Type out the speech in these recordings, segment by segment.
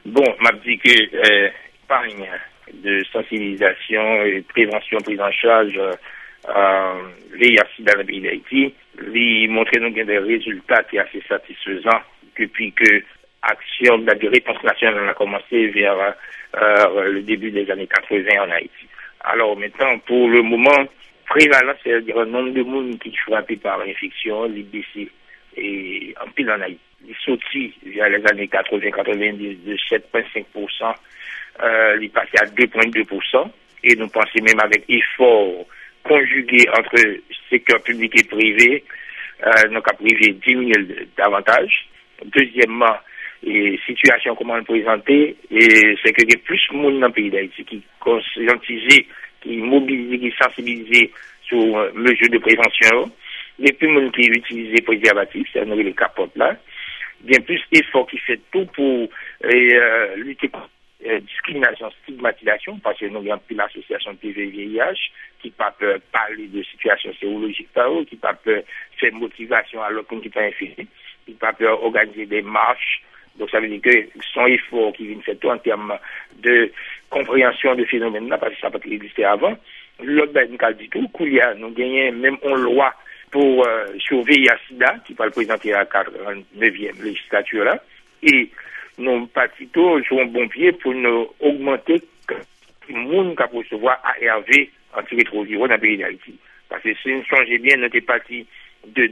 Bon, m'a dit que épargne de sensibilisation et prévention, prise en charge VIH dans le pays d'Haïti, lui montrer nous des résultats qui sont assez satisfaisants depuis que action de la réponse nationale a commencé vers le début des années 80 en Haïti. Alors maintenant, pour le moment, prévalence, c'est-à-dire un nombre de monde qui est frappé par l'infection, l'IBC, et en pile en Haïti. Il est sorti vers les années 80-90 de 7,5%, il est passé à 2,2%, et nous pensons même avec effort conjugué entre secteur public et privé, donc à privé diminuer davantage. Deuxièmement, et situation comment le présenter, et c'est que il y a plus de monde dans le pays d'Haïti qui conscientisé, qui mobilisé, qui sensibilisé sur mesures de prévention. Il y a plus de monde qui utilise préservatifs, c'est-à-dire les capotes là. Bien plus d'efforts qui fait tout pour lutter contre discrimination, stigmatisation, parce que nous avons plus l'association PV-VIH qui pas peur parler de situation sérologique par eux, qui pas peur faire motivation à l'autre qui est infecté, qui pas peur organiser des marches. Donc ça veut dire que son effort qui vient faire tout en termes de compréhension de phénomène là, parce que ça n'a pas existé avant. L'autre ben du tout, nous gagnons même une loi pour surveiller la SIDA, qui va le présenter à la 49e législature là, et nous partons sur un bon pied pour nous augmenter le monde qui peut recevoir ARV antirétroviraux dans le pays d'Haïti. Parce que si nous changeons bien, nous sommes partis de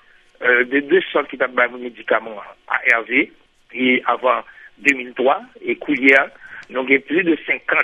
deux centres qui ont des médicaments ARV, et avant 2003, et Koulia, nous avons plus de 50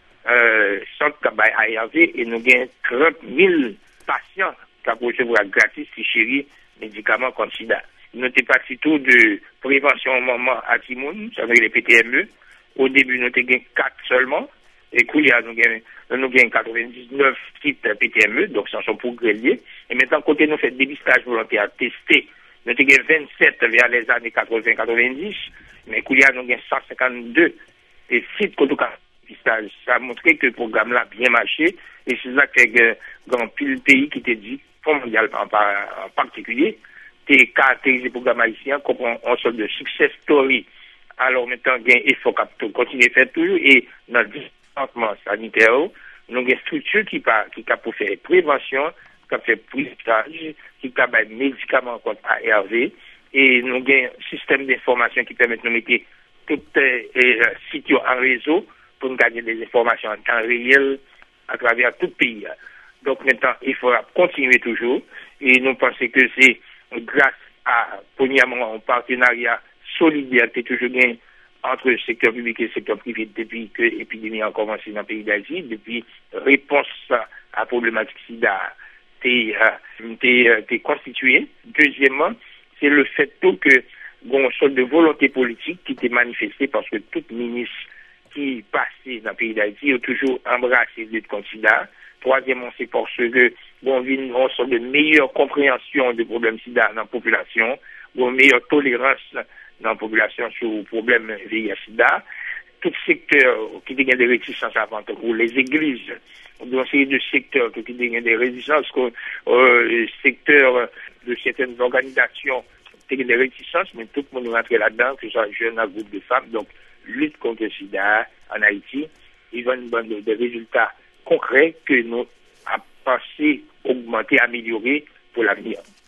centres qui ont ARV, et nous avons 30 000 patients qui ont recevoir gratis si chéri médicaments contre SIDA. Nous sommes partis tout de prévention au moment à Timoun, ça veut dire les PTME. Au début, nous avons 4 seulement. Et Koulia, nous avons 99 sites PTME, donc ça sont pour grelier. Et maintenant, côté nous fait dépistage volontaire testé, nous avons 27 vers les années 80-90. Mais Koulia, nous avons 152 et sites côté dépistage. Ça a montré que le programme là a bien marché. Et c'est là qu'il y a un pile pays qui te dit, mondial en particulier, et caractériser le programme haïtien comme une sorte de success story. Alors maintenant, il faut continuer à faire toujours et dans le département sanitaire, nous avons une structure qui pour faire prévention, qui fait prisage, qui a des médicaments contre ARV et nous avons un système d'information qui permet de mettre tout sites en réseau pour nous gagner des informations en temps réel à travers tout le pays. Donc maintenant, il faudra continuer toujours et nous pensons que c'est grâce à, premièrement, un partenariat solidaire qui est toujours bien entre le secteur public et le secteur privé depuis que l'épidémie a commencé dans le pays d'Asie, depuis réponse à la problématique SIDA est constituée. Deuxièmement, c'est le fait tout que une sorte de volonté politique qui était manifestée parce que tout ministre qui passait dans le pays d'Haïti a toujours embrassé le SIDA. Troisièmement, c'est parce que on vit une sorte de meilleure compréhension des problèmes SIDA dans la population, une meilleure tolérance dans la population sur le problème VIH-SIDA. Tout secteur qui a des réticences avant pour les églises, donc c'est de secteurs qui ont des réticences, le secteur de certaines organisations qui ont des réticences, mais tout le monde rentre là-dedans, que ce soit jeune, un groupe de femmes, donc lutte contre le SIDA en Haïti, ils ont des résultats concret que nous avons pensé augmenter, améliorer pour l'avenir.